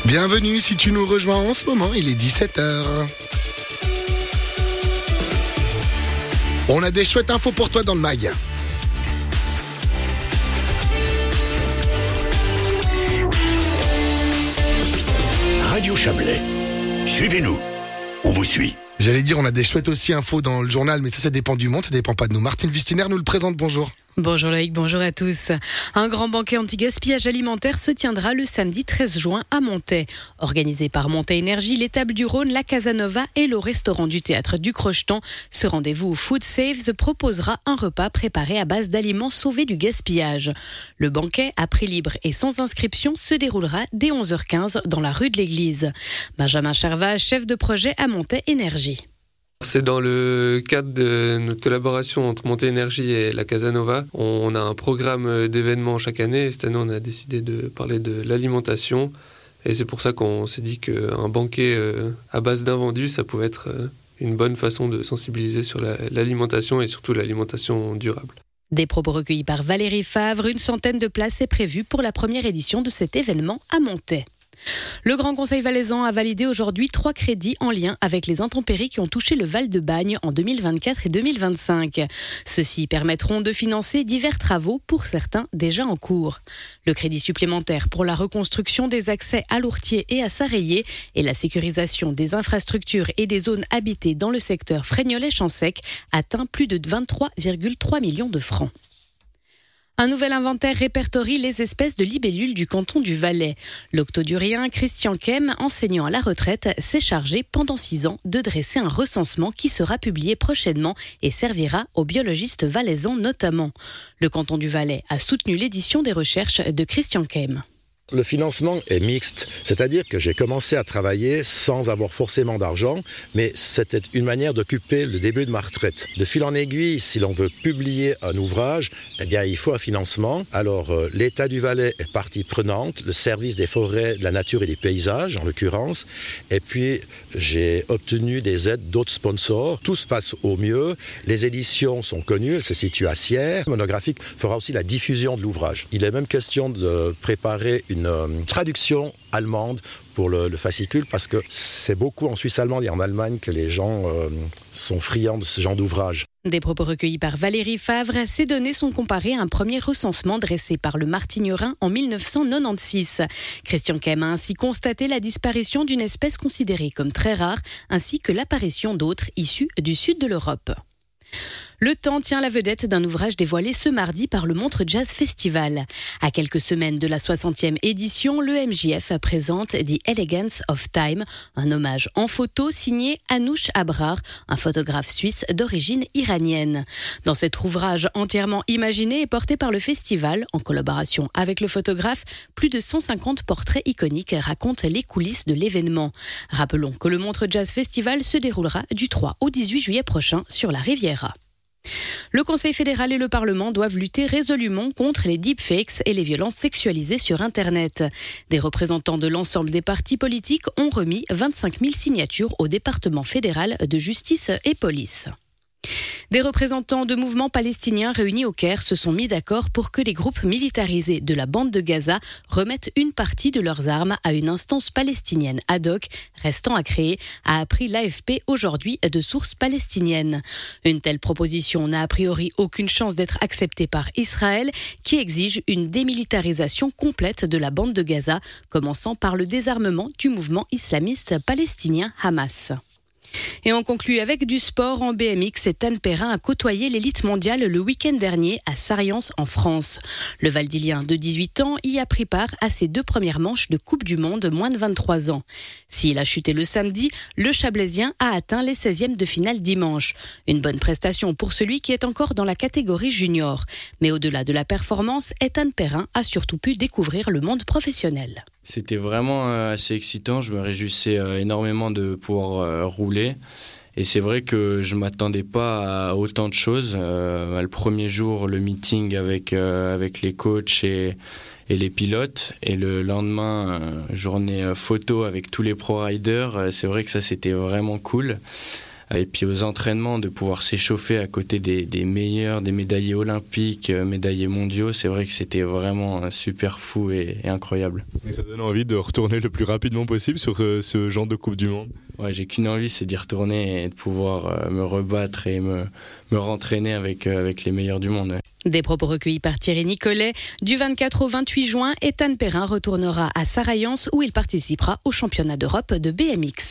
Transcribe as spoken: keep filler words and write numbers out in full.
Bienvenue si tu nous rejoins en ce moment, il est dix-sept heures. On a des chouettes infos pour toi dans le mag. Radio Chablais. Suivez-nous. On vous suit. J'allais dire, on a des chouettes aussi infos dans le journal, mais ça, ça dépend du monde, ça dépend pas de nous. Martine Wüstiner nous le présente, bonjour. Bonjour Loïc, bonjour à tous. Un grand banquet anti-gaspillage alimentaire se tiendra le samedi treize juin à Montaix. Organisé par Montaix Énergie, l'étape du Rhône, la Casanova et le restaurant du théâtre du Crocheton. Ce rendez-vous Food Saves proposera un repas préparé à base d'aliments sauvés du gaspillage. Le banquet, à prix libre et sans inscription, se déroulera dès onze heures quinze dans la rue de l'Église. Benjamin Charvat, chef de projet à Montaix Énergie. C'est dans le cadre de notre collaboration entre Montaix Énergie et la Casanova. On a un programme d'événements chaque année et cette année on a décidé de parler de l'alimentation. Et c'est pour ça qu'on s'est dit qu'un banquet à base d'invendus, ça pouvait être une bonne façon de sensibiliser sur la, l'alimentation et surtout l'alimentation durable. Des propos recueillis par Valérie Favre, une centaine de places est prévue pour la première édition de cet événement à Montaix. Le Grand Conseil valaisan a validé aujourd'hui trois crédits en lien avec les intempéries qui ont touché le Val de Bagne en deux mille vingt-quatre et deux mille vingt-cinq. Ceux-ci permettront de financer divers travaux, pour certains déjà en cours. Le crédit supplémentaire pour la reconstruction des accès à Lourtier et à Sarreillé et la sécurisation des infrastructures et des zones habitées dans le secteur Frégnolet-Champsec atteint plus de vingt-trois virgule trois millions de francs. Un nouvel inventaire répertorie les espèces de libellules du canton du Valais. L'octodurien Christian Kem, enseignant à la retraite, s'est chargé pendant six ans de dresser un recensement qui sera publié prochainement et servira aux biologistes valaisans notamment. Le canton du Valais a soutenu l'édition des recherches de Christian Kem. Le financement est mixte, c'est-à-dire que j'ai commencé à travailler sans avoir forcément d'argent, mais c'était une manière d'occuper le début de ma retraite. De fil en aiguille, si l'on veut publier un ouvrage, eh bien, il faut un financement. Alors, euh, l'État du Valais est partie prenante, le service des forêts, de la nature et des paysages, en l'occurrence. Et puis, j'ai obtenu des aides d'autres sponsors. Tout se passe au mieux. Les éditions sont connues, elles se situent à Sierre. Le monographique fera aussi la diffusion de l'ouvrage. Il est même question de préparer une une euh, traduction allemande pour le, le fascicule, parce que c'est beaucoup en Suisse allemande et en Allemagne que les gens euh, sont friands de ce genre d'ouvrage. Des propos recueillis par Valérie Favre, ces données sont comparées à un premier recensement dressé par le Martignerin en dix-neuf cent quatre-vingt-seize. Christian Kem a ainsi constaté la disparition d'une espèce considérée comme très rare, ainsi que l'apparition d'autres issues du sud de l'Europe. Le temps tient la vedette d'un ouvrage dévoilé ce mardi par le Montreux Jazz Festival. À quelques semaines de la soixantième édition, le M J F présente The Elegance of Time, un hommage en photo signé Anouch Abrar, un photographe suisse d'origine iranienne. Dans cet ouvrage entièrement imaginé et porté par le festival, en collaboration avec le photographe, plus de cent cinquante portraits iconiques racontent les coulisses de l'événement. Rappelons que le Montreux Jazz Festival se déroulera du trois au dix-huit juillet prochain sur la Riviera. Le Conseil fédéral et le Parlement doivent lutter résolument contre les deepfakes et les violences sexualisées sur Internet. Des représentants de l'ensemble des partis politiques ont remis vingt-cinq mille signatures au département fédéral de justice et police. Des représentants de mouvements palestiniens réunis au Caire se sont mis d'accord pour que les groupes militarisés de la bande de Gaza remettent une partie de leurs armes à une instance palestinienne ad hoc restant à créer, a appris l'A F P aujourd'hui de sources palestiniennes. Une telle proposition n'a a priori aucune chance d'être acceptée par Israël, qui exige une démilitarisation complète de la bande de Gaza, commençant par le désarmement du mouvement islamiste palestinien Hamas. Et on conclut avec du sport en B M X. Et Tan Perrin a côtoyé l'élite mondiale le week-end dernier à Sariens en France. Le Valdilien de dix-huit ans y a pris part à ses deux premières manches de Coupe du Monde moins de vingt-trois ans. S'il a chuté le samedi, le Chablaisien a atteint les seizièmes de finale dimanche. Une bonne prestation pour celui qui est encore dans la catégorie junior. Mais au-delà de la performance, Tan Perrin a surtout pu découvrir le monde professionnel. C'était vraiment assez excitant, je me réjouissais énormément de pouvoir rouler. Et c'est vrai que je ne m'attendais pas à autant de choses. Euh, le premier jour, le meeting avec, euh, avec les coachs et, et les pilotes. Et le lendemain, euh, journée photo avec tous les pro-riders. Euh, c'est vrai que ça, c'était vraiment cool. Et puis aux entraînements, de pouvoir s'échauffer à côté des, des meilleurs, des médaillés olympiques, médaillés mondiaux, c'est vrai que c'était vraiment super fou et, et incroyable. Et ça donne envie de retourner le plus rapidement possible sur ce genre de Coupe du Monde. Ouais, j'ai qu'une envie, c'est d'y retourner et de pouvoir me rebattre et me, me rentraîner avec, avec les meilleurs du monde. Ouais. Des propos recueillis par Thierry Nicolet. Du vingt-quatre au vingt-huit juin, Ethan Perrin retournera à Sarayans où il participera au championnat d'Europe de B M X.